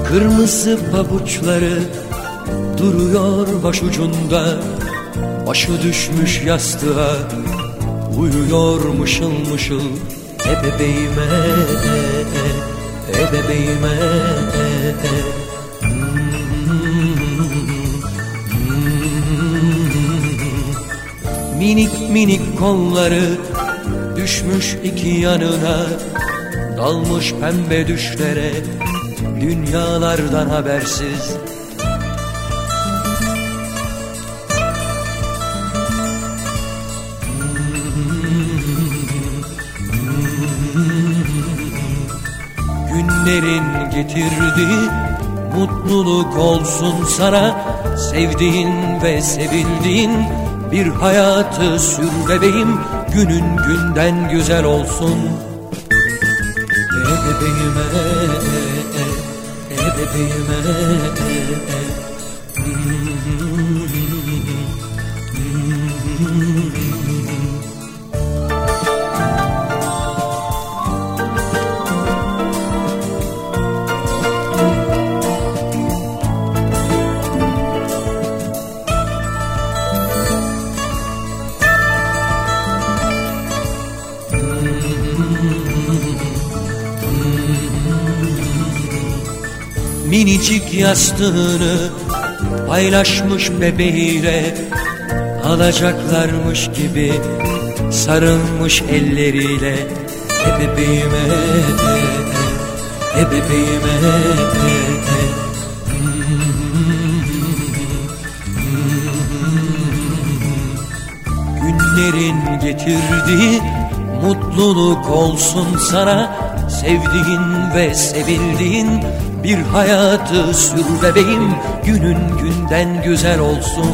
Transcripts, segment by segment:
Kırmızı pabuçları duruyor başucunda, başı düşmüş yastığa, uyuyor mışıl mışıl. Bebeğime, bebeğime. Minik minik kolları düşmüş iki yanına, dalmış pembe düşlere, dünyalardan habersiz. Günlerin getirdiği mutluluk olsun sana, sevdiğin ve sevildiğin bir hayatı sür bebeğim, günün günden güzel olsun. Bebeğime, bebeğime. Minicik yastığını paylaşmış bebeğiyle, alacaklarmış gibi sarılmış elleriyle. Bebeğime, bebeğime. Günlerin getirdiği mutluluk olsun sana, sevdiğin ve sevildiğin bir hayatı sür bebeğim, günün günden güzel olsun.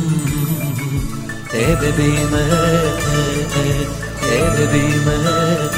Bebeğime, bebeğime.